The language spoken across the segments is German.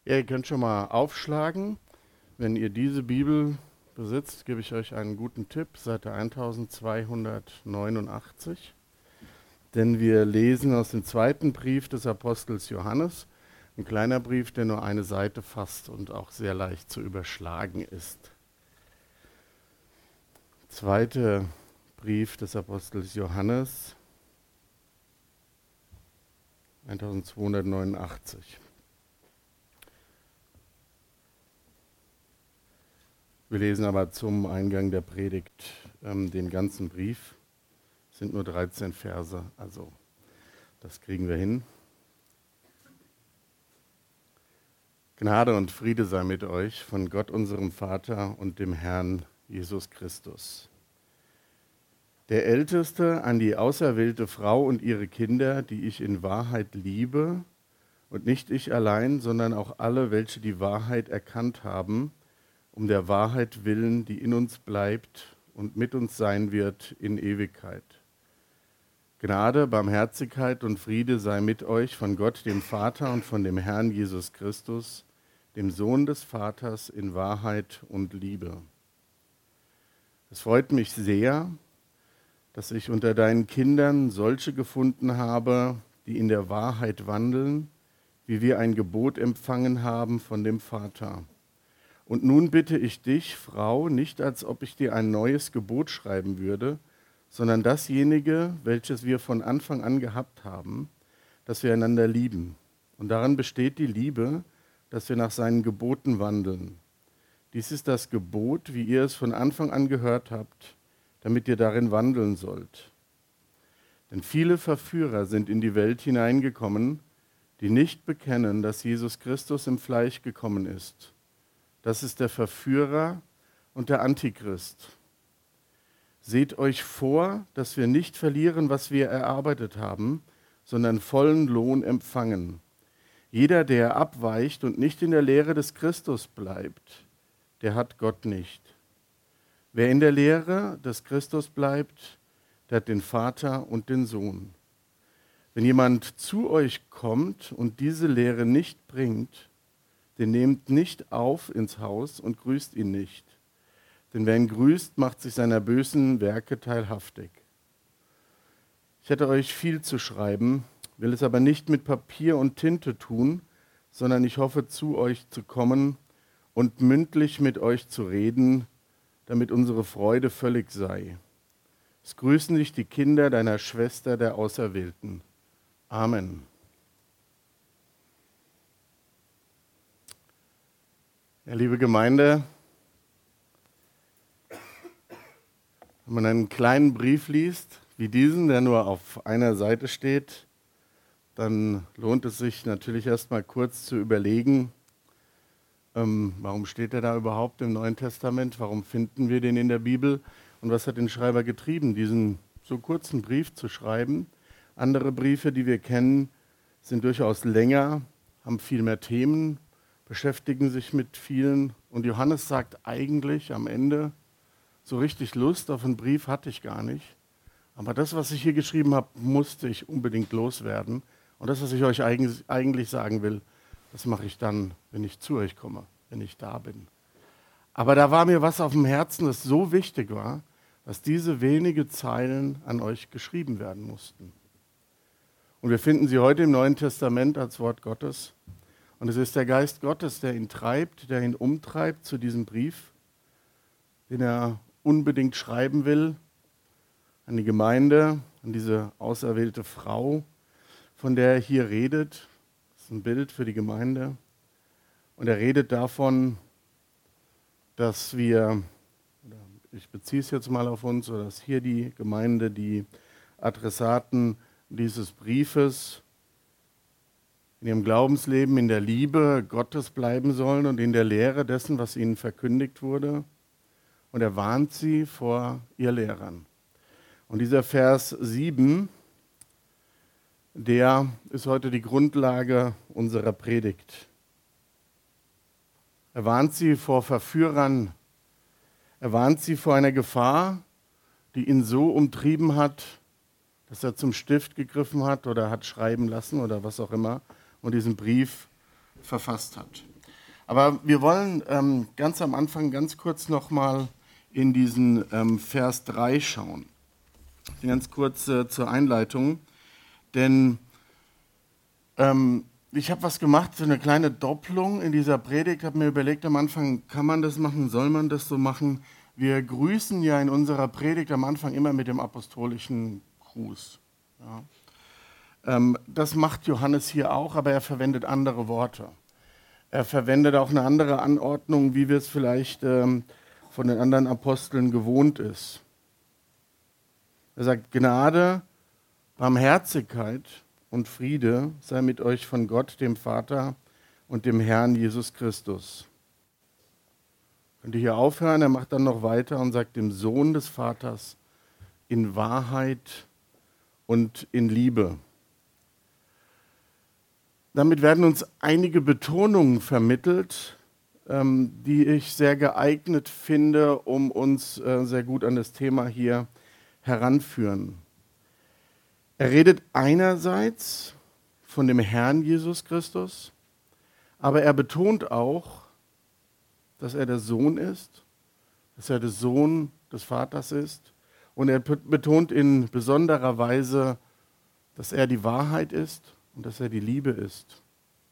Ja, ihr könnt schon mal aufschlagen. Wenn ihr diese Bibel besitzt, gebe ich euch einen guten Tipp, Seite 1289. Denn wir lesen aus dem zweiten Brief des Apostels Johannes, ein kleiner Brief, der nur eine Seite fasst und auch sehr leicht zu überschlagen ist. Zweiter Brief des Apostels Johannes, 1289. Wir lesen aber zum Eingang der Predigt den ganzen Brief. Es sind nur 13 Verse, also das kriegen wir hin. Gnade und Friede sei mit euch von Gott, unserem Vater und dem Herrn Jesus Christus. Der Älteste an die auserwählte Frau und ihre Kinder, die ich in Wahrheit liebe, und nicht ich allein, sondern auch alle, welche die Wahrheit erkannt haben, um der Wahrheit willen, die in uns bleibt und mit uns sein wird in Ewigkeit. Gnade, Barmherzigkeit und Friede sei mit euch von Gott, dem Vater und von dem Herrn Jesus Christus, dem Sohn des Vaters in Wahrheit und Liebe. Es freut mich sehr, dass ich unter deinen Kindern solche gefunden habe, die in der Wahrheit wandeln, wie wir ein Gebot empfangen haben von dem Vater. Und nun bitte ich dich, Frau, nicht als ob ich dir ein neues Gebot schreiben würde, sondern dasjenige, welches wir von Anfang an gehabt haben, dass wir einander lieben. Und daran besteht die Liebe, dass wir nach seinen Geboten wandeln. Dies ist das Gebot, wie ihr es von Anfang an gehört habt, damit ihr darin wandeln sollt. Denn viele Verführer sind in die Welt hineingekommen, die nicht bekennen, dass Jesus Christus im Fleisch gekommen ist. Das ist der Verführer und der Antichrist. Seht euch vor, dass wir nicht verlieren, was wir erarbeitet haben, sondern vollen Lohn empfangen. Jeder, der abweicht und nicht in der Lehre des Christus bleibt, der hat Gott nicht. Wer in der Lehre des Christus bleibt, der hat den Vater und den Sohn. Wenn jemand zu euch kommt und diese Lehre nicht bringt, den nehmt nicht auf ins Haus und grüßt ihn nicht. Denn wer ihn grüßt, macht sich seiner bösen Werke teilhaftig. Ich hätte euch viel zu schreiben, will es aber nicht mit Papier und Tinte tun, sondern ich hoffe, zu euch zu kommen und mündlich mit euch zu reden, damit unsere Freude völlig sei. Es grüßen dich die Kinder deiner Schwester, der Auserwählten. Amen. Ja, liebe Gemeinde, wenn man einen kleinen Brief liest, wie diesen, der nur auf einer Seite steht, dann lohnt es sich natürlich erstmal kurz zu überlegen, warum steht er da überhaupt im Neuen Testament? Warum finden wir den in der Bibel? Und was hat den Schreiber getrieben, diesen so kurzen Brief zu schreiben? Andere Briefe, die wir kennen, sind durchaus länger, haben viel mehr Themen, beschäftigen sich mit vielen. Und Johannes sagt eigentlich am Ende, so richtig Lust auf einen Brief hatte ich gar nicht. Aber das, was ich hier geschrieben habe, musste ich unbedingt loswerden. Und das, was ich euch eigentlich sagen will, das mache ich dann, wenn ich zu euch komme, wenn ich da bin. Aber da war mir was auf dem Herzen, das so wichtig war, dass diese wenige Zeilen an euch geschrieben werden mussten. Und wir finden sie heute im Neuen Testament als Wort Gottes. Und es ist der Geist Gottes, der ihn treibt, der ihn umtreibt zu diesem Brief, den er unbedingt schreiben will, an die Gemeinde, an diese auserwählte Frau, von der er hier redet. Das ist ein Bild für die Gemeinde. Und er redet davon, dass wir, ich beziehe es jetzt mal auf uns, oder dass hier die Gemeinde, die Adressaten dieses Briefes in ihrem Glaubensleben, in der Liebe Gottes bleiben sollen und in der Lehre dessen, was ihnen verkündigt wurde. Und er warnt sie vor ihr Lehrern. Und dieser Vers 7, der ist heute die Grundlage unserer Predigt. Er warnt sie vor Verführern. Er warnt sie vor einer Gefahr, die ihn so umtrieben hat, dass er zum Stift gegriffen hat oder hat schreiben lassen oder was auch immer und diesen Brief verfasst hat. Aber wir wollen ganz am Anfang ganz kurz nochmal in diesen Vers 3 schauen. Ganz kurz zur Einleitung, denn ich habe was gemacht, so eine kleine Doppelung in dieser Predigt, habe mir überlegt am Anfang, kann man das machen, soll man das so machen? Wir grüßen ja in unserer Predigt am Anfang immer mit dem apostolischen Gruß. Ja. Das macht Johannes hier auch, aber er verwendet andere Worte. Er verwendet auch eine andere Anordnung, wie wir es vielleicht von den anderen Aposteln gewohnt ist. Er sagt, Gnade, Barmherzigkeit und Friede sei mit euch von Gott, dem Vater und dem Herrn Jesus Christus. Könnt ihr hier aufhören? Er macht dann noch weiter und sagt, dem Sohn des Vaters in Wahrheit und in Liebe. Damit werden uns einige Betonungen vermittelt, die ich sehr geeignet finde, um uns sehr gut an das Thema hier heranführen. Er redet einerseits von dem Herrn Jesus Christus, aber er betont auch, dass er der Sohn ist, dass er der Sohn des Vaters ist. Und er betont in besonderer Weise, dass er die Wahrheit ist und dass er die Liebe ist.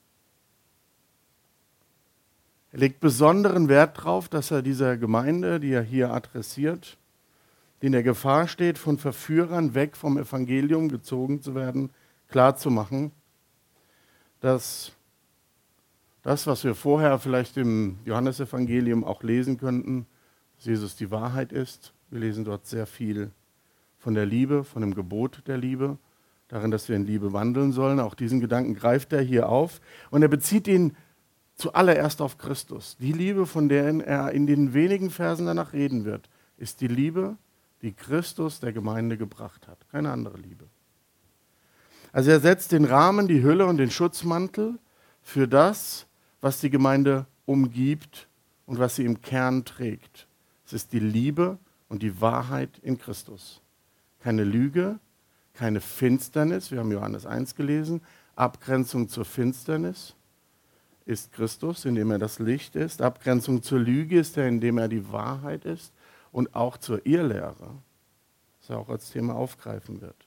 Er legt besonderen Wert darauf, dass er dieser Gemeinde, die er hier adressiert, die in der Gefahr steht, von Verführern weg vom Evangelium gezogen zu werden, klarzumachen, dass das, was wir vorher vielleicht im Johannesevangelium auch lesen könnten, dass Jesus die Wahrheit ist. Wir lesen dort sehr viel von der Liebe, von dem Gebot der Liebe, darin, dass wir in Liebe wandeln sollen. Auch diesen Gedanken greift er hier auf und er bezieht ihn zuallererst auf Christus. Die Liebe, von der er in den wenigen Versen danach reden wird, ist die Liebe, die Christus der Gemeinde gebracht hat. Keine andere Liebe. Also er setzt den Rahmen, die Hülle und den Schutzmantel für das, was die Gemeinde umgibt und was sie im Kern trägt. Es ist die Liebe und die Wahrheit in Christus. Keine Lüge, keine Finsternis. Wir haben Johannes 1 gelesen. Abgrenzung zur Finsternis ist Christus, indem er das Licht ist. Abgrenzung zur Lüge ist er, indem er die Wahrheit ist. Und auch zur Irrlehre, das er auch als Thema aufgreifen wird.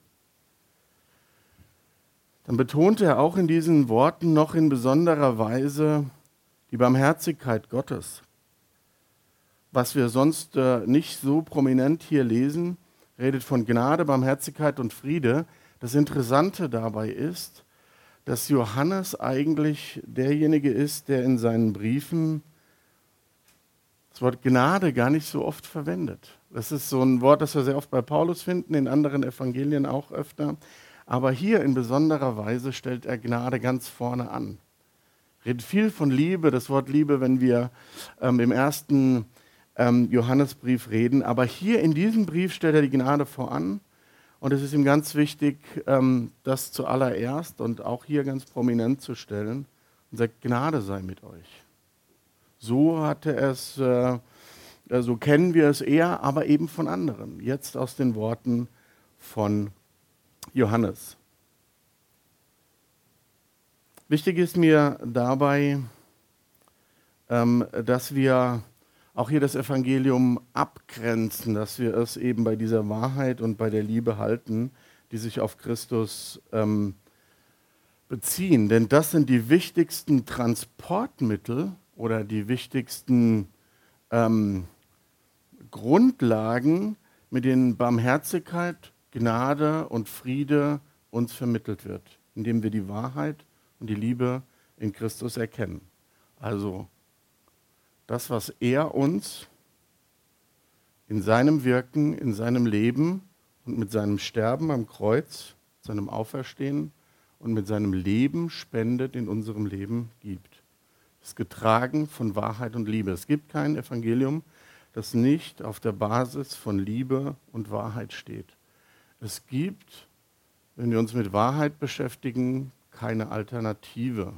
Dann betont er auch in diesen Worten noch in besonderer Weise die Barmherzigkeit Gottes. Was wir sonst nicht so prominent hier lesen, redet von Gnade, Barmherzigkeit und Friede. Das Interessante dabei ist, dass Johannes eigentlich derjenige ist, der in seinen Briefen das Wort Gnade gar nicht so oft verwendet. Das ist so ein Wort, das wir sehr oft bei Paulus finden, in anderen Evangelien auch öfter. Aber hier in besonderer Weise stellt er Gnade ganz vorne an. Redet viel von Liebe, das Wort Liebe, wenn wir im ersten Johannesbrief reden. Aber hier in diesem Brief stellt er die Gnade voran. Und es ist ihm ganz wichtig, das zuallererst und auch hier ganz prominent zu stellen und sagt, Gnade sei mit euch. So hatte es, so kennen wir es eher, aber eben von anderen. Jetzt aus den Worten von Johannes. Wichtig ist mir dabei, dass wir auch hier das Evangelium abgrenzen, dass wir es eben bei dieser Wahrheit und bei der Liebe halten, die sich auf Christus beziehen. Denn das sind die wichtigsten Transportmittel oder die wichtigsten Grundlagen, mit denen Barmherzigkeit, Gnade und Friede uns vermittelt wird, indem wir die Wahrheit und die Liebe in Christus erkennen. Also das, was er uns in seinem Wirken, in seinem Leben und mit seinem Sterben am Kreuz, seinem Auferstehen und mit seinem Leben spendet, in unserem Leben gibt. Ist getragen von Wahrheit und Liebe. Es gibt kein Evangelium, das nicht auf der Basis von Liebe und Wahrheit steht. Es gibt, wenn wir uns mit Wahrheit beschäftigen, keine Alternative.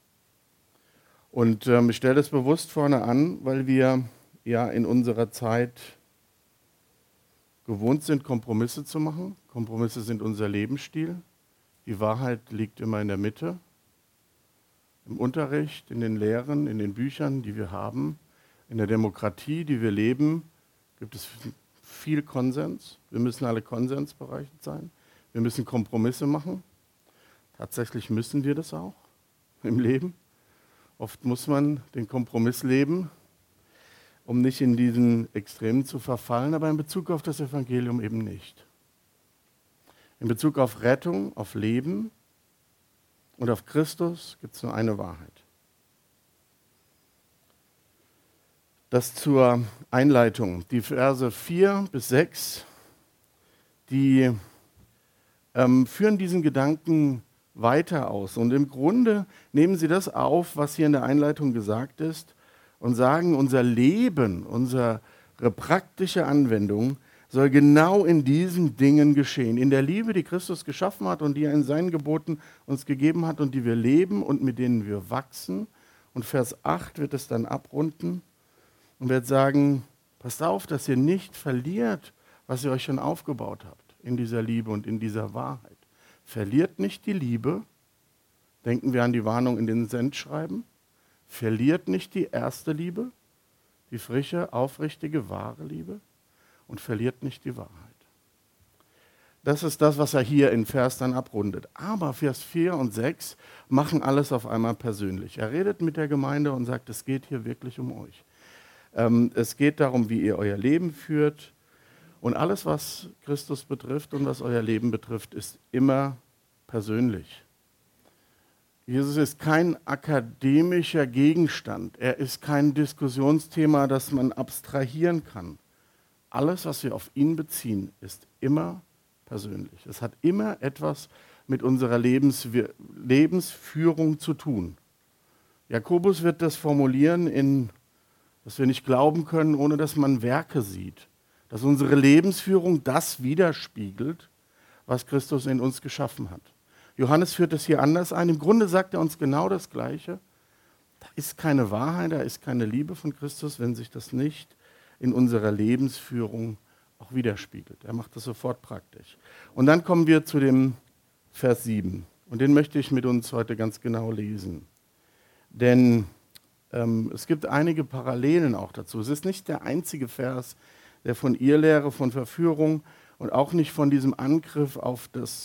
Und ich stelle das bewusst vorne an, weil wir ja in unserer Zeit gewohnt sind, Kompromisse zu machen. Kompromisse sind unser Lebensstil. Die Wahrheit liegt immer in der Mitte. im Unterricht, in den Lehren, in den Büchern, die wir haben, in der Demokratie, die wir leben, gibt es viel Konsens. Wir müssen alle konsensberechtigt sein. Wir müssen Kompromisse machen. Tatsächlich müssen wir das auch im Leben. Oft muss man den Kompromiss leben, um nicht in diesen Extremen zu verfallen, aber in Bezug auf das Evangelium eben nicht. In Bezug auf Rettung, auf Leben und auf Christus gibt es nur eine Wahrheit. Das zur Einleitung. Die Verse 4 bis 6, die führen diesen Gedanken weiter aus. Und im Grunde nehmen sie das auf, was hier in der Einleitung gesagt ist, und sagen, unser Leben, unsere praktische Anwendung soll genau in diesen Dingen geschehen. In der Liebe, die Christus geschaffen hat und die er in seinen Geboten uns gegeben hat und die wir leben und mit denen wir wachsen. Und Vers 8 wird es dann abrunden und wird sagen, passt auf, dass ihr nicht verliert, was ihr euch schon aufgebaut habt in dieser Liebe und in dieser Wahrheit. Verliert nicht die Liebe, denken wir an die Warnung in den Sendschreiben, verliert nicht die erste Liebe, die frische, aufrichtige, wahre Liebe und verliert nicht die Wahrheit. Das ist das, was er hier in Vers dann abrundet. Aber Vers 4 und 6 machen alles auf einmal persönlich. Er redet mit der Gemeinde und sagt, es geht hier wirklich um euch. Es geht darum, wie ihr euer Leben führt. Und alles, was Christus betrifft und was euer Leben betrifft, ist immer persönlich. Jesus ist kein akademischer Gegenstand. Er ist kein Diskussionsthema, das man abstrahieren kann. Alles, was wir auf ihn beziehen, ist immer persönlich. Es hat immer etwas mit unserer Lebensführung zu tun. Jakobus wird das formulieren, dass wir nicht glauben können, ohne dass man Werke sieht. Dass unsere Lebensführung das widerspiegelt, was Christus in uns geschaffen hat. Johannes führt es hier anders ein. Im Grunde sagt er uns genau das Gleiche. Da ist keine Wahrheit, da ist keine Liebe von Christus, wenn sich das nicht in unserer Lebensführung auch widerspiegelt. Er macht das sofort praktisch. Und dann kommen wir zu dem Vers 7. Und den möchte ich mit uns heute ganz genau lesen. Denn es gibt einige Parallelen auch dazu. Es ist nicht der einzige Vers, der von Irrlehre, von Verführung und auch nicht von diesem Angriff auf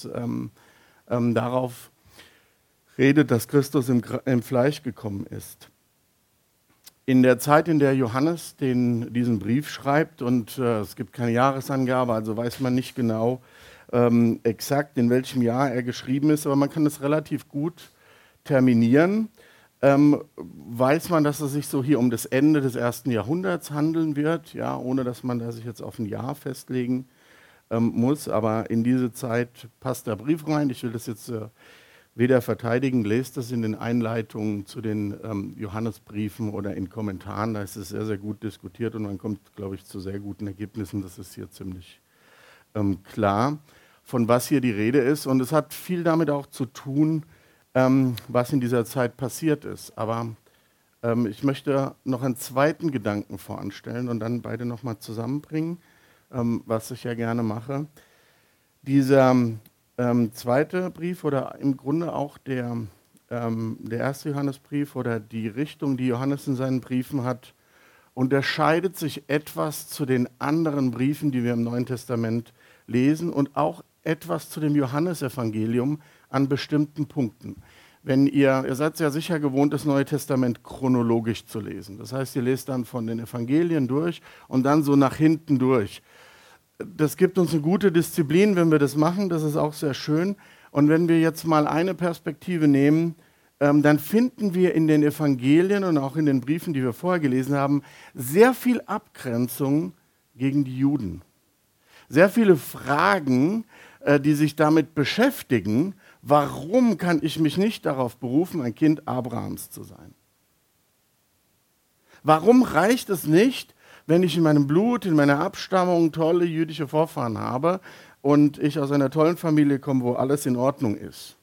darauf redet, dass Christus im Fleisch gekommen ist. In der Zeit, in der Johannes diesen Brief schreibt, und es gibt keine Jahresangabe, also weiß man nicht genau exakt, in welchem Jahr er geschrieben ist, aber man kann es relativ gut terminieren, weiß man, dass es sich so hier um das Ende des 1. Jahrhunderts handeln wird, ja, ohne dass man da sich jetzt auf ein Jahr festlegen muss, aber in diese Zeit passt der Brief rein. Ich will das jetzt weder verteidigen, lest das in den Einleitungen zu den Johannesbriefen oder in Kommentaren, da ist es sehr, sehr gut diskutiert und man kommt, glaube ich, zu sehr guten Ergebnissen. Das ist hier ziemlich klar, von was hier die Rede ist. Und es hat viel damit auch zu tun, was in dieser Zeit passiert ist. Aber ich möchte noch einen zweiten Gedanken voranstellen und dann beide nochmal zusammenbringen, was ich ja gerne mache. Dieser zweite Brief oder im Grunde auch der erste Johannesbrief oder die Richtung, die Johannes in seinen Briefen hat, unterscheidet sich etwas zu den anderen Briefen, die wir im Neuen Testament lesen und auch etwas zu dem Johannesevangelium an bestimmten Punkten. Ihr seid ja sicher gewohnt, das Neue Testament chronologisch zu lesen. Das heißt, ihr lest dann von den Evangelien durch und dann so nach hinten durch. Das gibt uns eine gute Disziplin, wenn wir das machen, das ist auch sehr schön. Und wenn wir jetzt mal eine Perspektive nehmen, dann finden wir in den Evangelien und auch in den Briefen, die wir vorher gelesen haben, sehr viel Abgrenzung gegen die Juden. Sehr viele Fragen, die sich damit beschäftigen, warum kann ich mich nicht darauf berufen, ein Kind Abrahams zu sein? Warum reicht es nicht, wenn ich in meinem Blut, in meiner Abstammung tolle jüdische Vorfahren habe und ich aus einer tollen Familie komme, wo alles in Ordnung ist?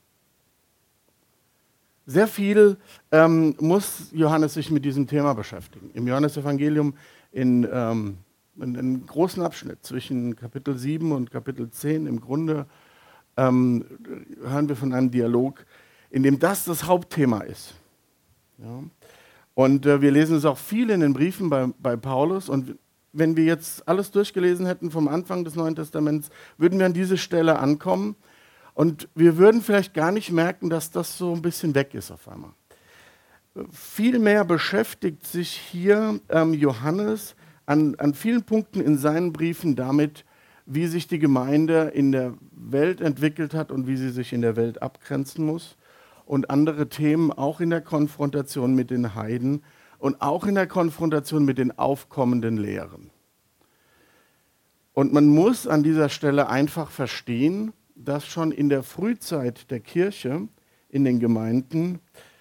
Sehr viel muss Johannes sich mit diesem Thema beschäftigen. Im Johannesevangelium in einem großen Abschnitt zwischen Kapitel 7 und Kapitel 10 im Grunde hören wir von einem Dialog, in dem das Hauptthema ist. Ja. Und wir lesen es auch viel in den Briefen bei Paulus. Und wenn wir jetzt alles durchgelesen hätten vom Anfang des Neuen Testaments, würden wir an diese Stelle ankommen. Und wir würden vielleicht gar nicht merken, dass das so ein bisschen weg ist auf einmal. Vielmehr beschäftigt sich hier Johannes an vielen Punkten in seinen Briefen damit, wie sich die Gemeinde in der Welt entwickelt hat und wie sie sich in der Welt abgrenzen muss. Und andere Themen auch in der Konfrontation mit den Heiden und auch in der Konfrontation mit den aufkommenden Lehren. Und man muss an dieser Stelle einfach verstehen, dass schon in der Frühzeit der Kirche, in den Gemeinden,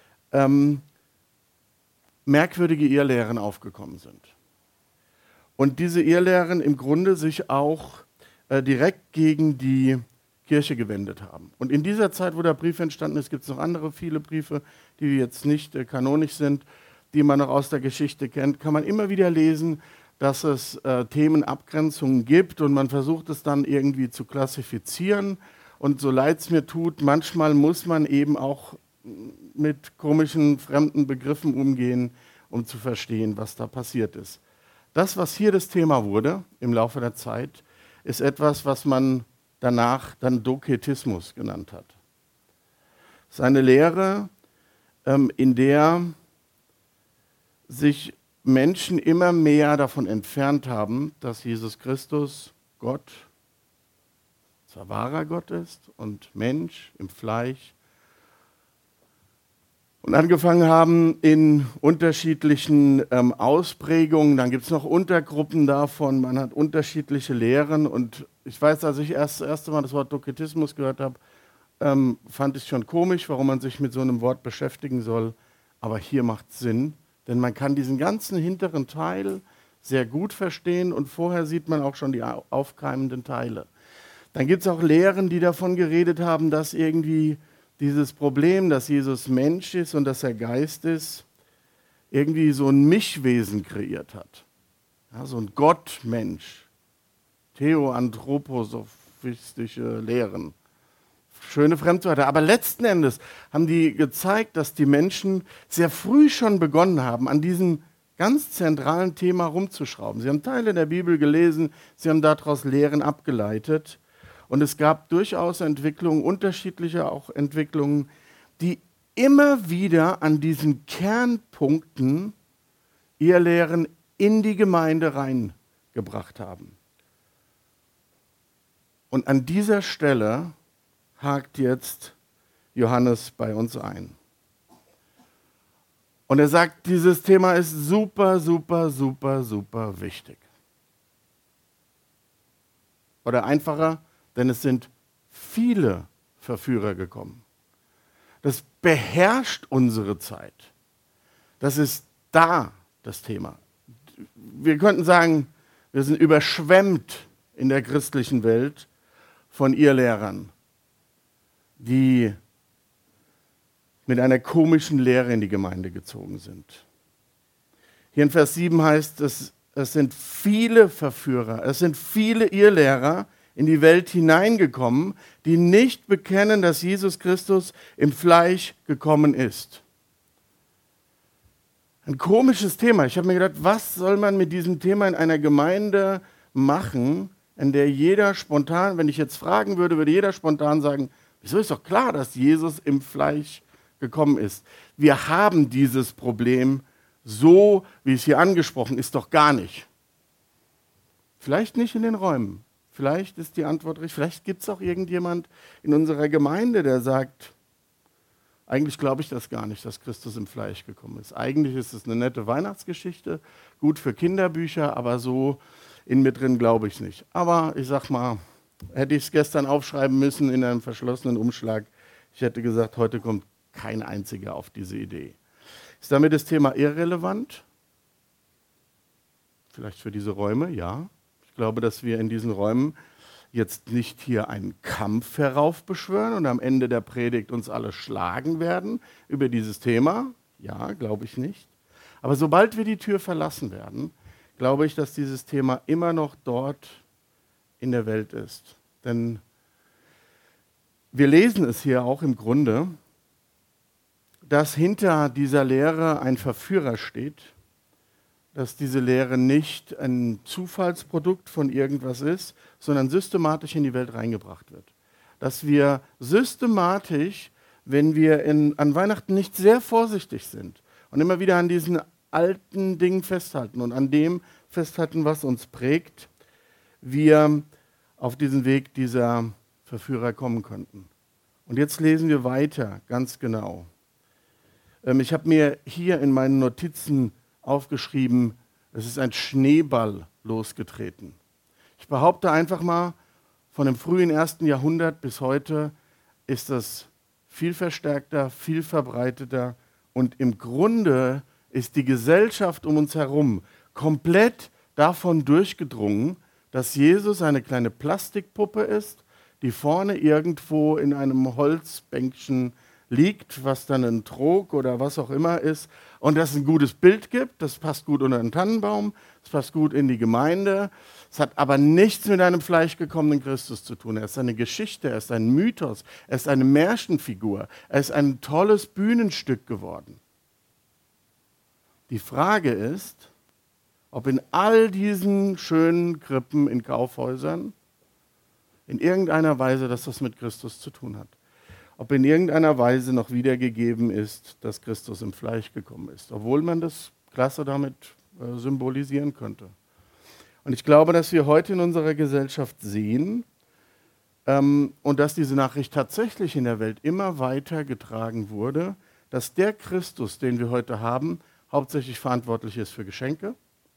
merkwürdige Irrlehren aufgekommen sind. Und diese Irrlehren im Grunde sich auch direkt gegen die Kirche gewendet haben. Und in dieser Zeit, wo der Brief entstanden ist, gibt es noch andere viele Briefe, die jetzt nicht kanonisch sind, die man noch aus der Geschichte kennt, kann man immer wieder lesen, dass es Themenabgrenzungen gibt und man versucht es dann irgendwie zu klassifizieren. Und so leid es mir tut, manchmal muss man eben auch mit komischen, fremden Begriffen umgehen, um zu verstehen, was da passiert ist. Das, was hier das Thema wurde im Laufe der Zeit, ist etwas, was man danach dann Doketismus genannt hat. Es ist eine Lehre, in der sich Menschen immer mehr davon entfernt haben, dass Jesus Christus Gott, zwar wahrer Gott ist und Mensch im Fleisch, und angefangen haben in unterschiedlichen Ausprägungen. Dann gibt es noch Untergruppen davon, man hat unterschiedliche Lehren. Und ich weiß, als ich das erste Mal das Wort Doketismus gehört habe, fand ich schon komisch, warum man sich mit so einem Wort beschäftigen soll. Aber hier macht es Sinn, denn man kann diesen ganzen hinteren Teil sehr gut verstehen und vorher sieht man auch schon die aufkeimenden Teile. Dann gibt es auch Lehren, die davon geredet haben, dass irgendwie dieses Problem, dass Jesus Mensch ist und dass er Geist ist, irgendwie so ein Mischwesen kreiert hat. Ja, so ein Gottmensch. Theoanthroposophistische Lehren. Schöne Fremdwörter. Aber letzten Endes haben die gezeigt, dass die Menschen sehr früh schon begonnen haben, an diesem ganz zentralen Thema rumzuschrauben. Sie haben Teile der Bibel gelesen, sie haben daraus Lehren abgeleitet. Und es gab durchaus Entwicklungen, unterschiedliche auch Entwicklungen, die immer wieder an diesen Kernpunkten Irrlehren in die Gemeinde reingebracht haben. Und an dieser Stelle hakt jetzt Johannes bei uns ein. Und er sagt, dieses Thema ist super, super, super, super wichtig. Oder einfacher, denn es sind viele Verführer gekommen. Das beherrscht unsere Zeit. Das ist da das Thema. Wir könnten sagen, wir sind überschwemmt in der christlichen Welt von Irrlehrern, die mit einer komischen Lehre in die Gemeinde gezogen sind. Hier in Vers 7 heißt es, es sind viele Verführer, es sind viele Irrlehrer in die Welt hineingekommen, die nicht bekennen, dass Jesus Christus im Fleisch gekommen ist. Ein komisches Thema. Ich habe mir gedacht, was soll man mit diesem Thema in einer Gemeinde machen, in der jeder spontan, wenn ich jetzt fragen würde, würde jeder spontan sagen, wieso ist doch klar, dass Jesus im Fleisch gekommen ist. Wir haben dieses Problem so, wie es hier angesprochen ist, doch gar nicht. Vielleicht nicht in den Räumen. Vielleicht ist die Antwort richtig. Vielleicht gibt es auch irgendjemand in unserer Gemeinde, der sagt, eigentlich glaube ich das gar nicht, dass Christus im Fleisch gekommen ist. Eigentlich ist es eine nette Weihnachtsgeschichte, gut für Kinderbücher, aber so in mir drin glaube ich nicht. Aber ich sag mal, hätte ich es gestern aufschreiben müssen in einem verschlossenen Umschlag, ich hätte gesagt, heute kommt kein einziger auf diese Idee. Ist damit das Thema irrelevant? Vielleicht für diese Räume, ja. Ich glaube, dass wir in diesen Räumen jetzt nicht hier einen Kampf heraufbeschwören und am Ende der Predigt uns alle schlagen werden über dieses Thema. Ja, glaube ich nicht. Aber sobald wir die Tür verlassen werden, glaube ich, dass dieses Thema immer noch dort in der Welt ist. Denn wir lesen es hier auch im Grunde, dass hinter dieser Lehre ein Verführer steht, dass diese Lehre nicht ein Zufallsprodukt von irgendwas ist, sondern systematisch in die Welt reingebracht wird. Dass wir systematisch, wenn wir an Weihnachten nicht sehr vorsichtig sind und immer wieder an diesen alten Dingen festhalten und an dem festhalten, was uns prägt, wir auf diesen Weg dieser Verführer kommen könnten. Und jetzt lesen wir weiter, ganz genau. Ich habe mir hier in meinen Notizen aufgeschrieben, es ist ein Schneeball losgetreten. Ich behaupte einfach mal, von dem frühen 1. Jahrhundert bis heute ist das viel verstärkter, viel verbreiteter und im Grunde ist die Gesellschaft um uns herum komplett davon durchgedrungen, dass Jesus eine kleine Plastikpuppe ist, die vorne irgendwo in einem Holzbänkchen liegt, was dann ein Trog oder was auch immer ist, und das ein gutes Bild gibt, das passt gut unter den Tannenbaum, das passt gut in die Gemeinde, es hat aber nichts mit einem fleischgekommenen Christus zu tun. Er ist eine Geschichte, er ist ein Mythos, er ist eine Märchenfigur, er ist ein tolles Bühnenstück geworden. Die Frage ist, ob in all diesen schönen Krippen in Kaufhäusern in irgendeiner Weise das mit Christus zu tun hat. Ob in irgendeiner Weise noch wiedergegeben ist, dass Christus im Fleisch gekommen ist, obwohl man das klasse damit symbolisieren könnte. Und ich glaube, dass wir heute in unserer Gesellschaft sehen und dass diese Nachricht tatsächlich in der Welt immer weiter getragen wurde, dass der Christus, den wir heute haben, hauptsächlich verantwortlich ist für Geschenke.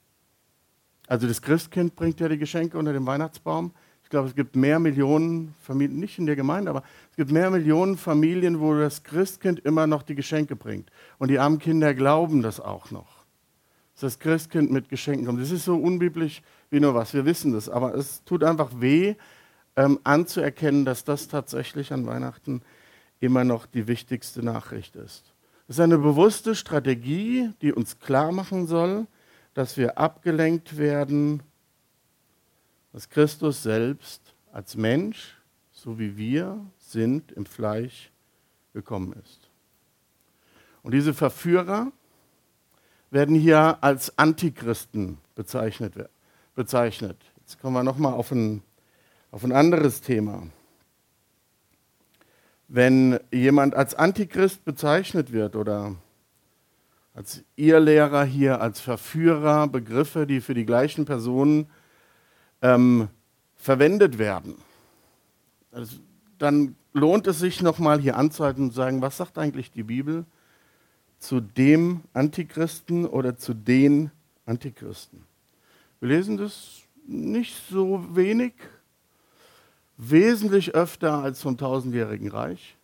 Also das Christkind bringt ja die Geschenke unter dem Weihnachtsbaum. Ich glaube, es gibt mehr Millionen Familien, nicht in der Gemeinde, aber es gibt mehr Millionen Familien, wo das Christkind immer noch die Geschenke bringt. Und die armen Kinder glauben das auch noch, dass das Christkind mit Geschenken kommt. Das ist so unbiblisch wie nur was, wir wissen das. Aber es tut einfach weh, anzuerkennen, dass das tatsächlich an Weihnachten immer noch die wichtigste Nachricht ist. Es ist eine bewusste Strategie, die uns klar machen soll, dass wir abgelenkt werden, dass Christus selbst als Mensch, so wie wir sind, im Fleisch gekommen ist. Und diese Verführer werden hier als Antichristen bezeichnet. Jetzt kommen wir nochmal auf ein anderes Thema. Wenn jemand als Antichrist bezeichnet wird oder als Irrlehrer hier, als Verführer, Begriffe, die für die gleichen Personen verwendet werden, also, dann lohnt es sich nochmal hier anzuhalten und zu sagen, was sagt eigentlich die Bibel zu dem Antichristen oder zu den Antichristen? Wir lesen das nicht so wenig, wesentlich öfter als vom tausendjährigen Reich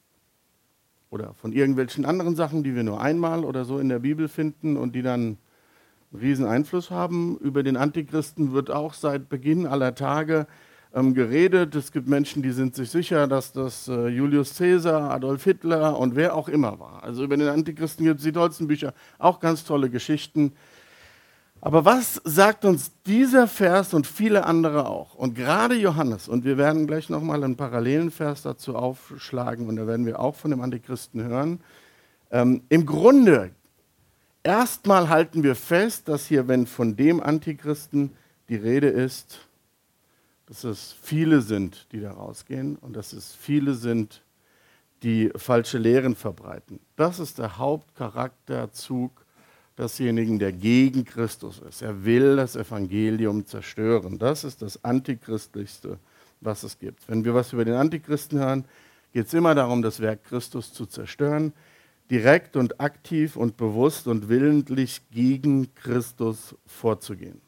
oder von irgendwelchen anderen Sachen, die wir nur einmal oder so in der Bibel finden und die dann einen riesen Einfluss haben. Über den Antichristen wird auch seit Beginn aller Tage geredet. Es gibt Menschen, die sind sich sicher, dass das Julius Caesar, Adolf Hitler und wer auch immer war. Also über den Antichristen gibt es die tollsten Bücher, auch ganz tolle Geschichten. Aber was sagt uns dieser Vers und viele andere auch? Und gerade Johannes, und wir werden gleich nochmal einen parallelen Vers dazu aufschlagen und da werden wir auch von dem Antichristen hören. Im Grunde, erstmal halten wir fest, dass hier, wenn von dem Antichristen die Rede ist, dass es viele sind, die da rausgehen und dass es viele sind, die falsche Lehren verbreiten. Das ist der Hauptcharakterzug desjenigen, der gegen Christus ist. Er will das Evangelium zerstören. Das ist das Antichristlichste, was es gibt. Wenn wir was über den Antichristen hören, geht es immer darum, das Werk Christus zu zerstören, direkt und aktiv und bewusst und willentlich gegen Christus vorzugehen.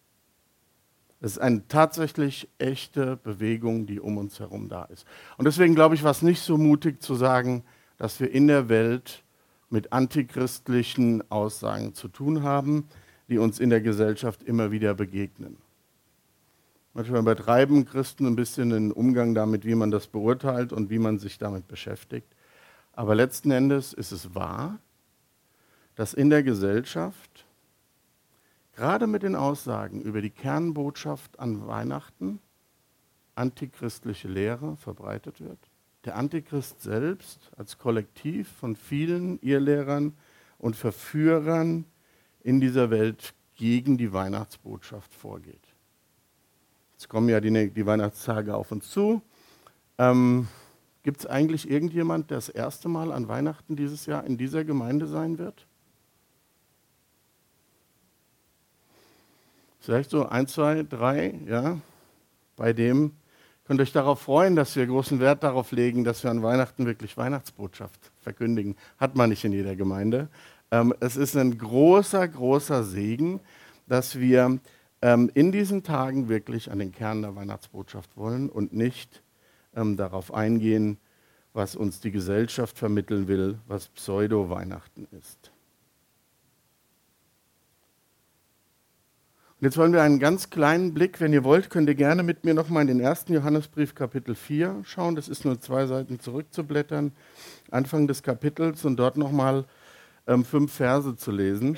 Es ist eine tatsächlich echte Bewegung, die um uns herum da ist. Und deswegen glaube ich, war es nicht so mutig zu sagen, dass wir in der Welt mit antichristlichen Aussagen zu tun haben, die uns in der Gesellschaft immer wieder begegnen. Manchmal übertreiben Christen ein bisschen den Umgang damit, wie man das beurteilt und wie man sich damit beschäftigt. Aber letzten Endes ist es wahr, dass in der Gesellschaft gerade mit den Aussagen über die Kernbotschaft an Weihnachten antichristliche Lehre verbreitet wird. Der Antichrist selbst als Kollektiv von vielen Irrlehrern und Verführern in dieser Welt gegen die Weihnachtsbotschaft vorgeht. Jetzt kommen ja die Weihnachtstage auf uns zu. Gibt es eigentlich irgendjemand, der das erste Mal an Weihnachten dieses Jahr in dieser Gemeinde sein wird? Vielleicht so 1, 2, 3, ja. Bei dem könnt ihr euch darauf freuen, dass wir großen Wert darauf legen, dass wir an Weihnachten wirklich Weihnachtsbotschaft verkündigen. Hat man nicht in jeder Gemeinde. Es ist ein großer, großer Segen, dass wir in diesen Tagen wirklich an den Kern der Weihnachtsbotschaft wollen und nicht darauf eingehen, was uns die Gesellschaft vermitteln will, was Pseudo-Weihnachten ist. Und jetzt wollen wir einen ganz kleinen Blick, wenn ihr wollt, könnt ihr gerne mit mir nochmal in den 1. Johannesbrief Kapitel 4 schauen. Das ist nur 2 Seiten zurückzublättern, Anfang des Kapitels und dort nochmal 5 Verse zu lesen.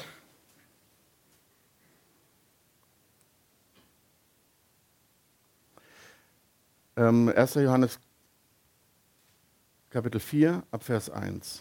Ähm, 1. Johannes Kapitel 4, ab Vers 1.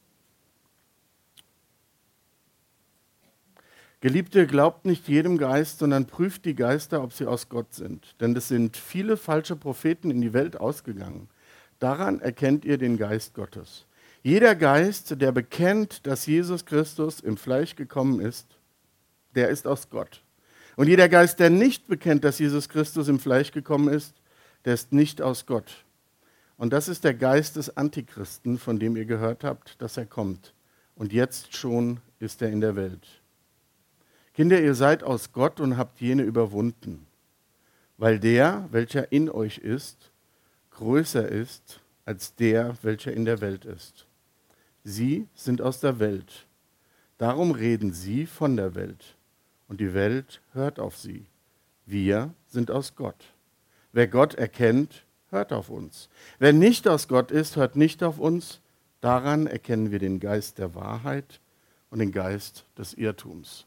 Geliebte, glaubt nicht jedem Geist, sondern prüft die Geister, ob sie aus Gott sind. Denn es sind viele falsche Propheten in die Welt ausgegangen. Daran erkennt ihr den Geist Gottes. Jeder Geist, der bekennt, dass Jesus Christus im Fleisch gekommen ist, der ist aus Gott. Und jeder Geist, der nicht bekennt, dass Jesus Christus im Fleisch gekommen ist, der ist nicht aus Gott. Und das ist der Geist des Antichristen, von dem ihr gehört habt, dass er kommt. Und jetzt schon ist er in der Welt. Kinder, ihr seid aus Gott und habt jene überwunden, weil der, welcher in euch ist, größer ist als der, welcher in der Welt ist. Sie sind aus der Welt. Darum reden sie von der Welt. Und die Welt hört auf sie. Wir sind aus Gott. Wer Gott erkennt, hört auf uns. Wer nicht aus Gott ist, hört nicht auf uns. Daran erkennen wir den Geist der Wahrheit und den Geist des Irrtums.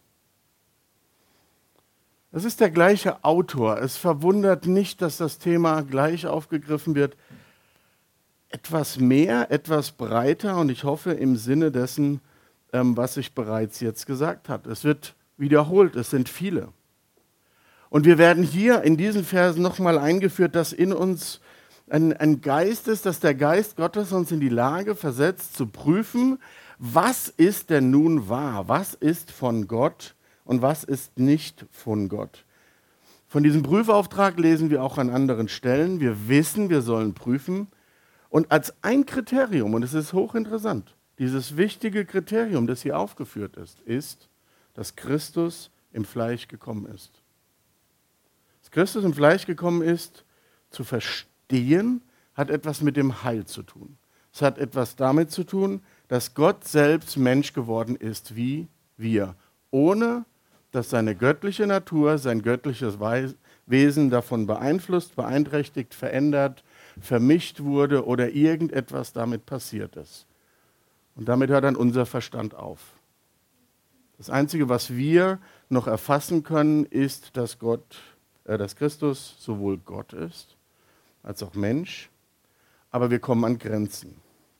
Es ist der gleiche Autor. Es verwundert nicht, dass das Thema gleich aufgegriffen wird. Etwas mehr, etwas breiter und ich hoffe im Sinne dessen, was ich bereits jetzt gesagt habe. Es wird wiederholt, es sind viele. Und wir werden hier in diesen Versen nochmal eingeführt, dass in uns ein Geist ist, dass der Geist Gottes uns in die Lage versetzt, zu prüfen, was ist denn nun wahr, was ist von Gott und was ist nicht von Gott. Von diesem Prüfauftrag lesen wir auch an anderen Stellen. Wir wissen, wir sollen prüfen. Und als ein Kriterium, und es ist hochinteressant, dieses wichtige Kriterium, das hier aufgeführt ist, dass Christus im Fleisch gekommen ist. Dass Christus im Fleisch gekommen ist, zu verstehen, hat etwas mit dem Heil zu tun. Es hat etwas damit zu tun, dass Gott selbst Mensch geworden ist wie wir, ohne dass seine göttliche Natur, sein göttliches Wesen davon beeinflusst, beeinträchtigt, verändert, vermischt wurde oder irgendetwas damit passiert ist. Und damit hört dann unser Verstand auf. Das Einzige, was wir noch erfassen können, ist, dass Christus sowohl Gott ist, als auch Mensch, aber wir kommen an Grenzen.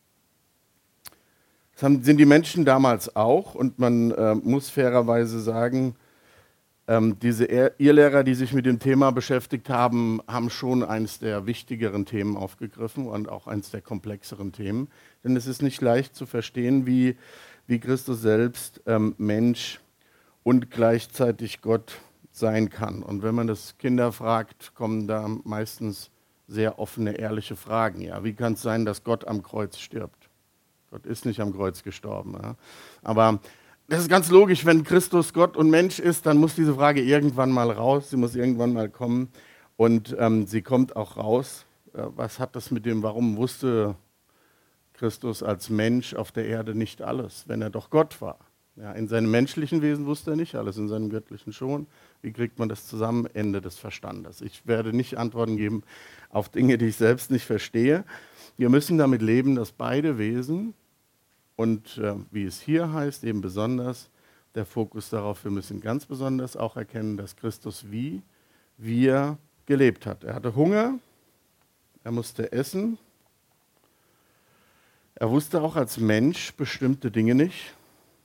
Das sind die Menschen damals auch und man muss fairerweise sagen, diese Irrlehrer, die sich mit dem Thema beschäftigt haben, haben schon eines der wichtigeren Themen aufgegriffen und auch eines der komplexeren Themen. Denn es ist nicht leicht zu verstehen, wie Christus selbst Mensch und gleichzeitig Gott sein kann. Und wenn man das Kinder fragt, kommen da meistens sehr offene, ehrliche Fragen. Ja, wie kann es sein, dass Gott am Kreuz stirbt? Gott ist nicht am Kreuz gestorben. Ja? Aber das ist ganz logisch, wenn Christus Gott und Mensch ist, dann muss diese Frage irgendwann mal raus, sie muss irgendwann mal kommen und sie kommt auch raus. Was hat das mit dem, warum wusste Christus als Mensch auf der Erde nicht alles, wenn er doch Gott war? Ja, in seinem menschlichen Wesen wusste er nicht alles, in seinem göttlichen schon. Wie kriegt man das zusammen? Ende des Verstandes. Ich werde nicht Antworten geben auf Dinge, die ich selbst nicht verstehe. Wir müssen damit leben, dass beide Wesen, und wie es hier heißt, eben besonders der Fokus darauf, wir müssen ganz besonders auch erkennen, dass Christus wie wir gelebt hat. Er hatte Hunger, er musste essen, Er wusste auch als Mensch bestimmte Dinge nicht,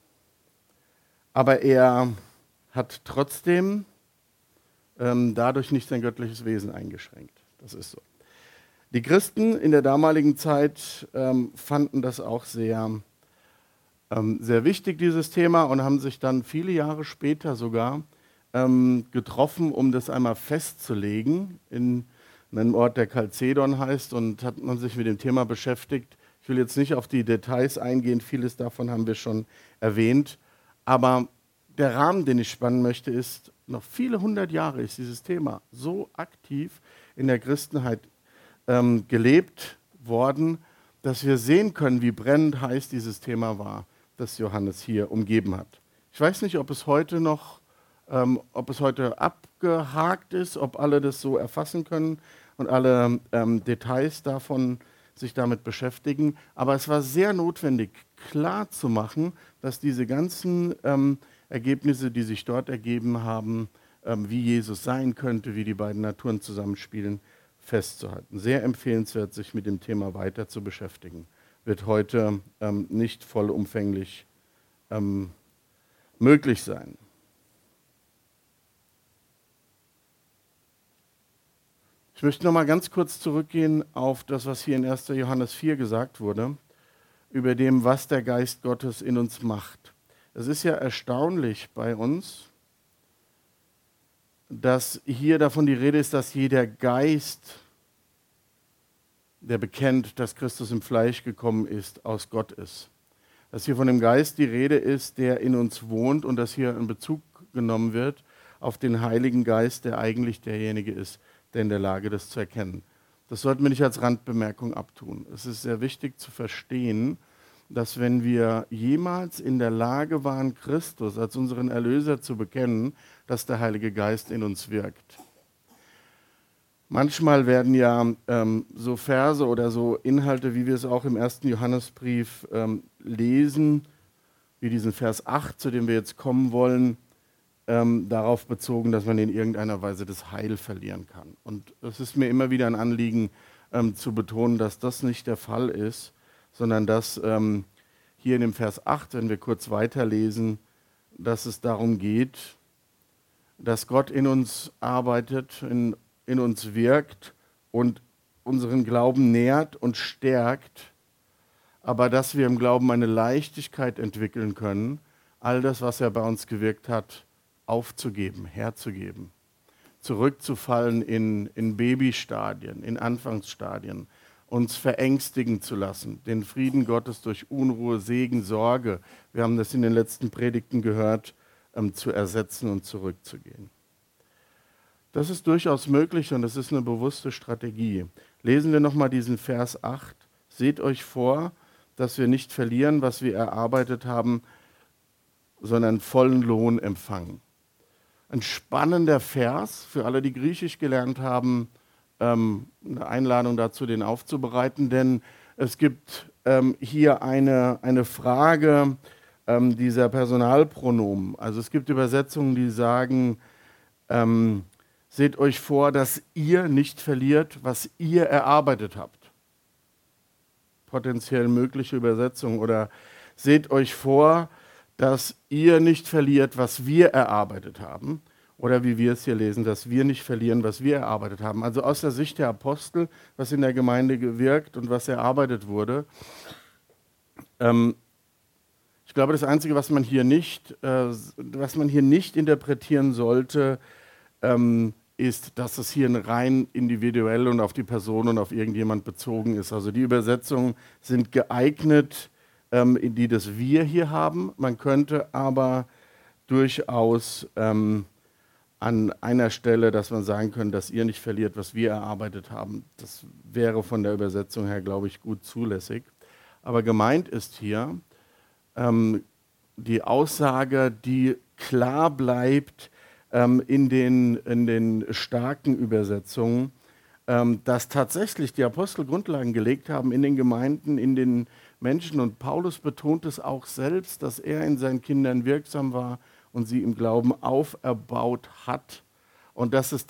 aber er hat trotzdem dadurch nicht sein göttliches Wesen eingeschränkt. Das ist so. Die Christen in der damaligen Zeit fanden das auch sehr wichtig, dieses Thema, und haben sich dann viele Jahre später sogar getroffen, um das einmal festzulegen in einem Ort, der Chalcedon heißt, und hat man sich mit dem Thema beschäftigt. Ich will jetzt nicht auf die Details eingehen, vieles davon haben wir schon erwähnt, aber der Rahmen, den ich spannen möchte, ist, noch viele hundert Jahre ist dieses Thema so aktiv in der Christenheit gelebt worden, dass wir sehen können, wie brennend heiß dieses Thema war, das Johannes hier umgeben hat. Ich weiß nicht, ob es heute noch, ob es heute abgehakt ist, ob alle das so erfassen können und alle Details davon sich damit beschäftigen, aber es war sehr notwendig, klar zu machen, dass diese ganzen Ergebnisse, die sich dort ergeben haben, wie Jesus sein könnte, wie die beiden Naturen zusammenspielen, festzuhalten. Sehr empfehlenswert, sich mit dem Thema weiter zu beschäftigen. Wird heute nicht vollumfänglich möglich sein. Ich möchte noch mal ganz kurz zurückgehen auf das, was hier in 1. Johannes 4 gesagt wurde, über dem, was der Geist Gottes in uns macht. Es ist ja erstaunlich bei uns, dass hier davon die Rede ist, dass jeder Geist, der bekennt, dass Christus im Fleisch gekommen ist, aus Gott ist. Dass hier von dem Geist die Rede ist, der in uns wohnt, und dass hier in Bezug genommen wird auf den Heiligen Geist, der eigentlich derjenige ist, der in der Lage ist, das zu erkennen. Das sollten wir nicht als Randbemerkung abtun. Es ist sehr wichtig zu verstehen, dass wenn wir jemals in der Lage waren, Christus als unseren Erlöser zu bekennen, dass der Heilige Geist in uns wirkt. Manchmal werden ja so Verse oder so Inhalte, wie wir es auch im 1. Johannesbrief lesen, wie diesen Vers 8, zu dem wir jetzt kommen wollen, darauf bezogen, dass man in irgendeiner Weise das Heil verlieren kann. Und es ist mir immer wieder ein Anliegen zu betonen, dass das nicht der Fall ist, sondern dass hier in dem Vers 8, wenn wir kurz weiterlesen, dass es darum geht, dass Gott in uns arbeitet, in uns wirkt und unseren Glauben nährt und stärkt, aber dass wir im Glauben eine Leichtigkeit entwickeln können, all das, was er bei uns gewirkt hat, aufzugeben, herzugeben, zurückzufallen in Babystadien, in Anfangsstadien, uns verängstigen zu lassen, den Frieden Gottes durch Unruhe, Segen, Sorge, wir haben das in den letzten Predigten gehört, zu ersetzen und zurückzugehen. Das ist durchaus möglich und das ist eine bewusste Strategie. Lesen wir nochmal diesen Vers 8. Seht euch vor, dass wir nicht verlieren, was wir erarbeitet haben, sondern vollen Lohn empfangen. Ein spannender Vers für alle, die Griechisch gelernt haben, eine Einladung dazu, den aufzubereiten, denn es gibt hier eine Frage dieser Personalpronomen. Also es gibt Übersetzungen, die sagen, seht euch vor, dass ihr nicht verliert, was ihr erarbeitet habt. Potenziell mögliche Übersetzung. Oder seht euch vor, dass ihr nicht verliert, was wir erarbeitet haben. Oder wie wir es hier lesen, dass wir nicht verlieren, was wir erarbeitet haben. Also aus der Sicht der Apostel, was in der Gemeinde gewirkt und was erarbeitet wurde. Ich glaube, das Einzige, was man hier nicht interpretieren sollte, ist, dass es hier rein individuell und auf die Person und auf irgendjemand bezogen ist. Also die Übersetzungen sind geeignet, die das Wir hier haben. Man könnte aber durchaus an einer Stelle, dass man sagen könnte, dass ihr nicht verliert, was wir erarbeitet haben. Das wäre von der Übersetzung her, glaube ich, gut zulässig. Aber gemeint ist hier die Aussage, die klar bleibt in den starken Übersetzungen, dass tatsächlich die Apostel Grundlagen gelegt haben in den Gemeinden, in den Menschen. Und Paulus betont es auch selbst, dass er in seinen Kindern wirksam war und sie im Glauben auferbaut hat. Und dass es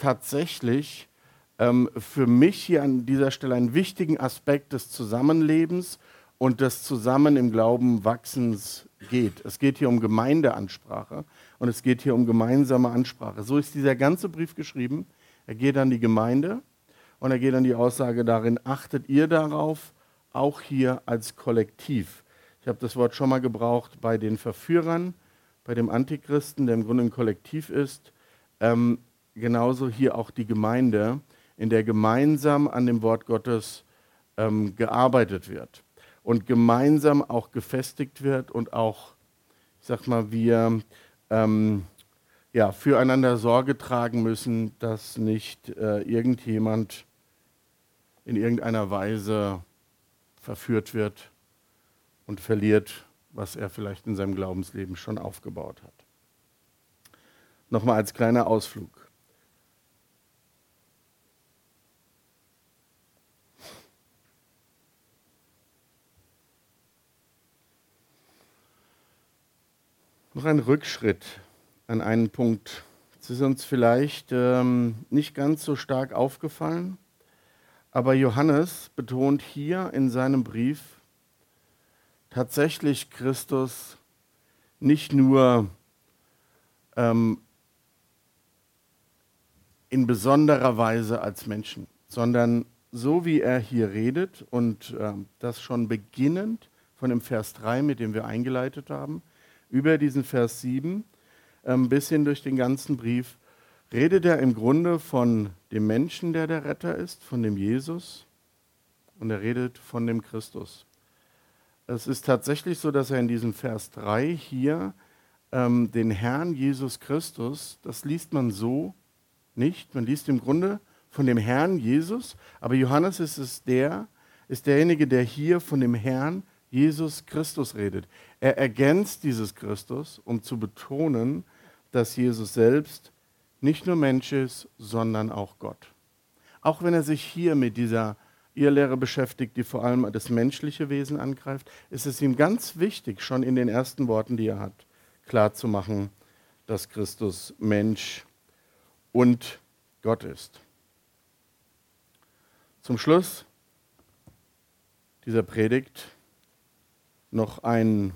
tatsächlich für mich hier an dieser Stelle einen wichtigen Aspekt des Zusammenlebens und des zusammen im Glauben Wachsens geht. Es geht hier um Gemeindeansprache und es geht hier um gemeinsame Ansprache. So ist dieser ganze Brief geschrieben. Er geht an die Gemeinde und er geht an die Aussage darin, achtet ihr darauf, auch hier als Kollektiv. Ich habe das Wort schon mal gebraucht bei den Verführern, bei dem Antichristen, der im Grunde ein Kollektiv ist. Genauso hier auch die Gemeinde, in der gemeinsam an dem Wort Gottes gearbeitet wird und gemeinsam auch gefestigt wird und auch, ich sag mal, wir füreinander Sorge tragen müssen, dass nicht irgendjemand in irgendeiner Weise verführt wird und verliert, was er vielleicht in seinem Glaubensleben schon aufgebaut hat. Nochmal als kleiner Ausflug. Noch ein Rückschritt an einen Punkt. Es ist uns vielleicht nicht ganz so stark aufgefallen, aber Johannes betont hier in seinem Brief tatsächlich Christus nicht nur in besonderer Weise als Menschen, sondern so wie er hier redet und das schon beginnend von dem Vers 3, mit dem wir eingeleitet haben, über diesen Vers 7 bis hin durch den ganzen Brief, redet er im Grunde von dem Menschen, der der Retter ist, von dem Jesus, und er redet von dem Christus. Es ist tatsächlich so, dass er in diesem Vers 3 hier den Herrn Jesus Christus, das liest man so nicht. Man liest im Grunde von dem Herrn Jesus, aber Johannes ist derjenige, der hier von dem Herrn Jesus Christus redet. Er ergänzt dieses Christus, um zu betonen, dass Jesus selbst nicht nur Mensch ist, sondern auch Gott. Auch wenn er sich hier mit dieser Irrlehre beschäftigt, die vor allem das menschliche Wesen angreift, ist es ihm ganz wichtig, schon in den ersten Worten, die er hat, klarzumachen, dass Christus Mensch und Gott ist. Zum Schluss dieser Predigt noch eine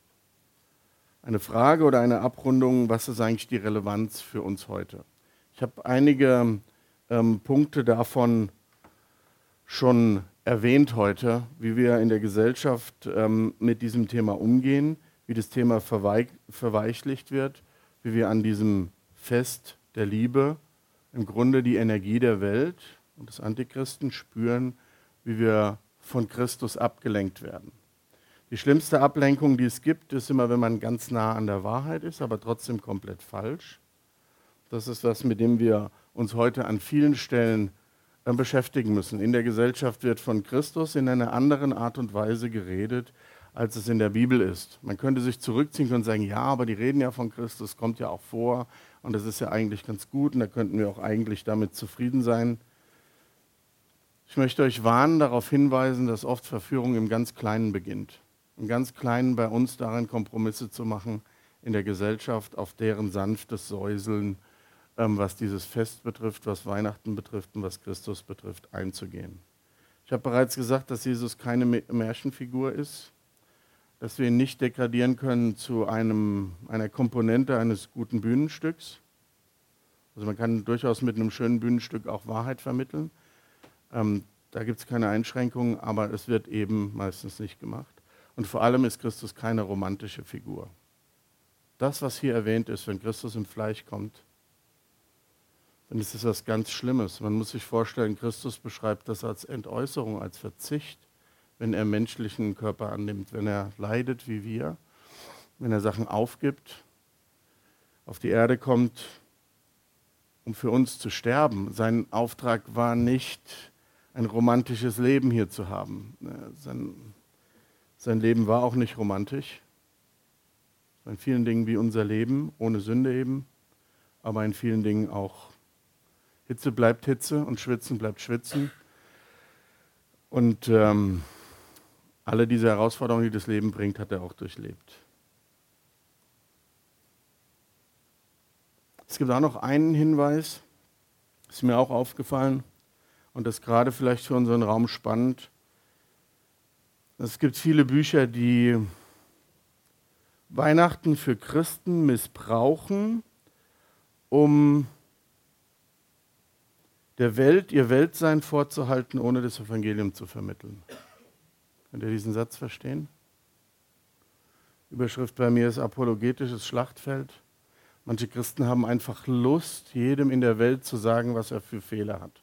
Frage oder eine Abrundung, was ist eigentlich die Relevanz für uns heute? Ich habe einige Punkte davon schon erwähnt heute, wie wir in der Gesellschaft mit diesem Thema umgehen, wie das Thema verweichlicht wird, wie wir an diesem Fest der Liebe im Grunde die Energie der Welt und des Antichristen spüren, wie wir von Christus abgelenkt werden. Die schlimmste Ablenkung, die es gibt, ist immer, wenn man ganz nah an der Wahrheit ist, aber trotzdem komplett falsch. Das ist das, mit dem wir uns heute an vielen Stellen beschäftigen müssen. In der Gesellschaft wird von Christus in einer anderen Art und Weise geredet, als es in der Bibel ist. Man könnte sich zurückziehen und sagen, ja, aber die reden ja von Christus, kommt ja auch vor und das ist ja eigentlich ganz gut und da könnten wir auch eigentlich damit zufrieden sein. Ich möchte euch warnen, darauf hinweisen, dass oft Verführung im ganz Kleinen beginnt. Im ganz Kleinen bei uns darin Kompromisse zu machen in der Gesellschaft, auf deren sanftes Säuseln, was dieses Fest betrifft, was Weihnachten betrifft und was Christus betrifft, einzugehen. Ich habe bereits gesagt, dass Jesus keine Märchenfigur ist, dass wir ihn nicht degradieren können zu einer Komponente eines guten Bühnenstücks. Also man kann durchaus mit einem schönen Bühnenstück auch Wahrheit vermitteln. Da gibt es keine Einschränkungen, aber es wird eben meistens nicht gemacht. Und vor allem ist Christus keine romantische Figur. Das, was hier erwähnt ist, wenn Christus im Fleisch kommt, dann ist es was ganz Schlimmes. Man muss sich vorstellen, Christus beschreibt das als Entäußerung, als Verzicht, wenn er menschlichen Körper annimmt, wenn er leidet wie wir, wenn er Sachen aufgibt, auf die Erde kommt, um für uns zu sterben. Sein Auftrag war nicht, ein romantisches Leben hier zu haben. Sein Leben war auch nicht romantisch. In vielen Dingen wie unser Leben, ohne Sünde eben, aber in vielen Dingen auch Hitze bleibt Hitze und Schwitzen bleibt Schwitzen. Und alle diese Herausforderungen, die das Leben bringt, hat er auch durchlebt. Es gibt auch noch einen Hinweis, ist mir auch aufgefallen und das ist gerade vielleicht für unseren Raum spannend. Es gibt viele Bücher, die Weihnachten für Christen missbrauchen, um der Welt ihr Weltsein vorzuhalten, ohne das Evangelium zu vermitteln. Könnt ihr diesen Satz verstehen? Überschrift bei mir ist apologetisches Schlachtfeld. Manche Christen haben einfach Lust, jedem in der Welt zu sagen, was er für Fehler hat.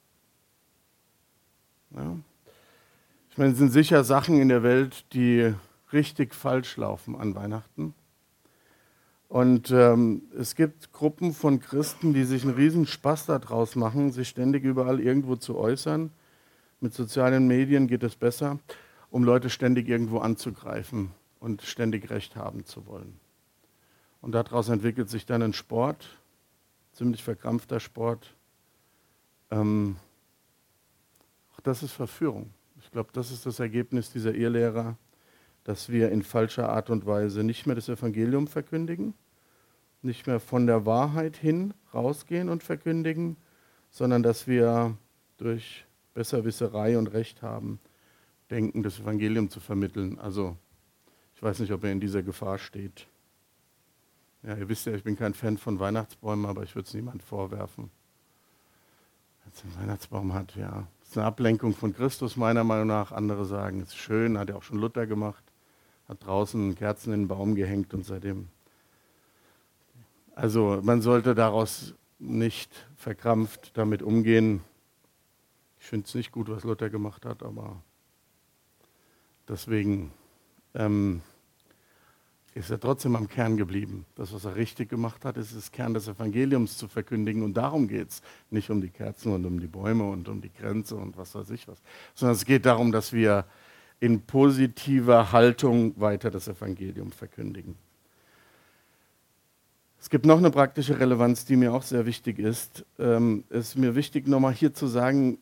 Ja? Ich meine, es sind sicher Sachen in der Welt, die richtig falsch laufen an Weihnachten. Und es gibt Gruppen von Christen, die sich einen riesen Spaß daraus machen, sich ständig überall irgendwo zu äußern. Mit sozialen Medien geht es besser, um Leute ständig irgendwo anzugreifen und ständig Recht haben zu wollen. Und daraus entwickelt sich dann ein Sport, ziemlich verkrampfter Sport. Auch das ist Verführung. Ich glaube, das ist das Ergebnis dieser Irrlehrer, dass wir in falscher Art und Weise nicht mehr das Evangelium verkündigen, nicht mehr von der Wahrheit hin rausgehen und verkündigen, sondern dass wir durch Besserwisserei und Recht haben, denken, das Evangelium zu vermitteln. Also ich weiß nicht, ob er in dieser Gefahr steht. Ja, ihr wisst ja, ich bin kein Fan von Weihnachtsbäumen, aber ich würde es niemand vorwerfen. Wenn es einen Weihnachtsbaum hat, ja. Das ist eine Ablenkung von Christus meiner Meinung nach. Andere sagen, es ist schön, hat ja auch schon Luther gemacht. Hat draußen Kerzen in den Baum gehängt und seitdem. Also man sollte daraus nicht verkrampft damit umgehen. Ich finde es nicht gut, was Luther gemacht hat, aber deswegen ist er trotzdem am Kern geblieben. Das, was er richtig gemacht hat, ist das Kern des Evangeliums zu verkündigen. Und darum geht es. Nicht um die Kerzen und um die Bäume und um die Grenze und was weiß ich was. Sondern es geht darum, dass wir in positiver Haltung weiter das Evangelium verkündigen. Es gibt noch eine praktische Relevanz, die mir auch sehr wichtig ist. Es ist mir wichtig, nochmal hier zu sagen,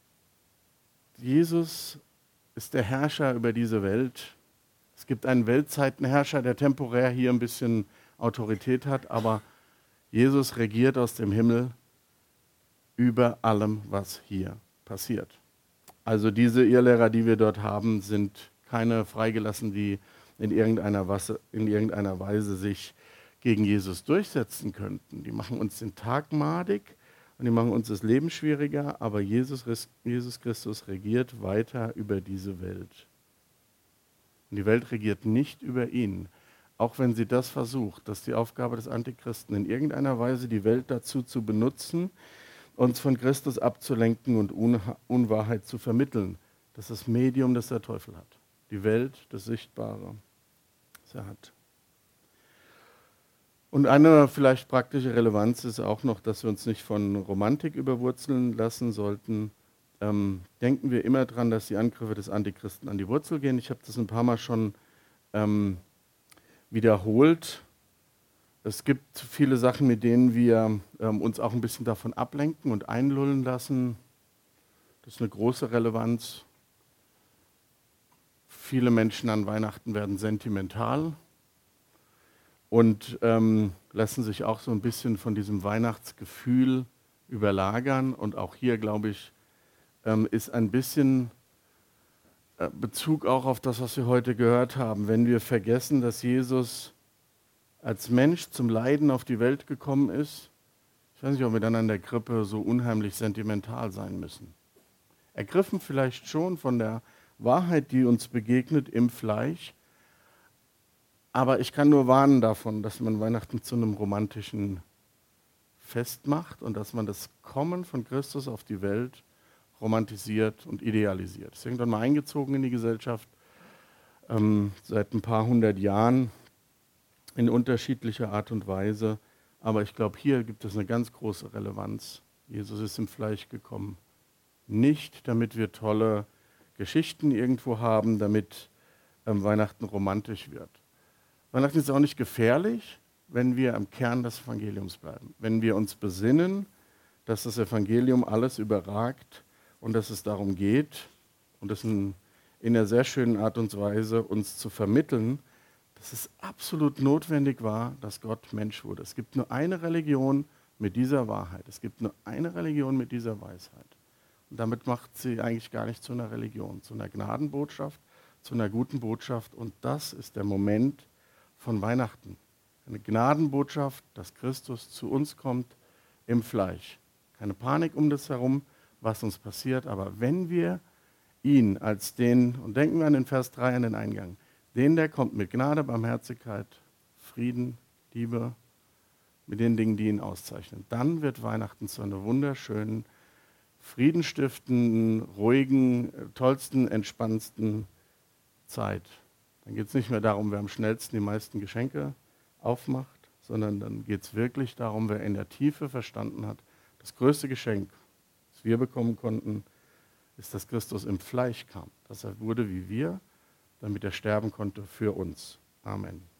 Jesus ist der Herrscher über diese Welt. Es gibt einen Weltzeitenherrscher, der temporär hier ein bisschen Autorität hat, aber Jesus regiert aus dem Himmel über allem, was hier passiert. Also diese Irrlehrer, die wir dort haben, sind keine Freigelassen, die in irgendeiner Weise sich gegen Jesus durchsetzen könnten. Die machen uns den Tag madig und die machen uns das Leben schwieriger, aber Jesus Christus regiert weiter über diese Welt. Und die Welt regiert nicht über ihn, auch wenn sie das versucht. Das ist die Aufgabe des Antichristen, in irgendeiner Weise die Welt dazu zu benutzen, uns von Christus abzulenken und Unwahrheit zu vermitteln. Das ist das Medium, das der Teufel hat. Die Welt, das Sichtbare, das er hat. Und eine vielleicht praktische Relevanz ist auch noch, dass wir uns nicht von Romantik überwurzeln lassen sollten. Denken wir immer daran, dass die Angriffe des Antichristen an die Wurzel gehen. Ich habe das ein paar Mal schon wiederholt. Es gibt viele Sachen, mit denen wir uns auch ein bisschen davon ablenken und einlullen lassen. Das ist eine große Relevanz. Viele Menschen an Weihnachten werden sentimental und lassen sich auch so ein bisschen von diesem Weihnachtsgefühl überlagern. Und auch hier, glaube ich, ist ein bisschen Bezug auch auf das, was wir heute gehört haben. Wenn wir vergessen, dass Jesus als Mensch zum Leiden auf die Welt gekommen ist, ich weiß nicht, ob wir dann an der Krippe so unheimlich sentimental sein müssen. Ergriffen vielleicht schon von der Wahrheit, die uns begegnet im Fleisch, aber ich kann nur warnen davon, dass man Weihnachten zu einem romantischen Fest macht und dass man das Kommen von Christus auf die Welt romantisiert und idealisiert. Das ist irgendwann mal eingezogen in die Gesellschaft, seit ein paar hundert Jahren in unterschiedlicher Art und Weise. Aber ich glaube, hier gibt es eine ganz große Relevanz. Jesus ist im Fleisch gekommen. Nicht, damit wir tolle Geschichten irgendwo haben, damit Weihnachten romantisch wird. Weihnachten ist auch nicht gefährlich, wenn wir am Kern des Evangeliums bleiben. Wenn wir uns besinnen, dass das Evangelium alles überragt und dass es darum geht, und das in einer sehr schönen Art und Weise uns zu vermitteln, dass es absolut notwendig war, dass Gott Mensch wurde. Es gibt nur eine Religion mit dieser Wahrheit. Es gibt nur eine Religion mit dieser Weisheit. Und damit macht sie eigentlich gar nicht zu einer Religion, zu einer Gnadenbotschaft, zu einer guten Botschaft. Und das ist der Moment von Weihnachten. Eine Gnadenbotschaft, dass Christus zu uns kommt im Fleisch. Keine Panik um das herum, was uns passiert. Aber wenn wir ihn als den, und denken wir an den Vers 3 an den Eingang, den, der kommt mit Gnade, Barmherzigkeit, Frieden, Liebe, mit den Dingen, die ihn auszeichnen. Dann wird Weihnachten zu einer wunderschönen, friedenstiftenden, ruhigen, tollsten, entspannendsten Zeit. Dann geht es nicht mehr darum, wer am schnellsten die meisten Geschenke aufmacht, sondern dann geht es wirklich darum, wer in der Tiefe verstanden hat, das größte Geschenk, das wir bekommen konnten, ist, dass Christus im Fleisch kam, dass er wurde wie wir, damit er sterben konnte für uns. Amen.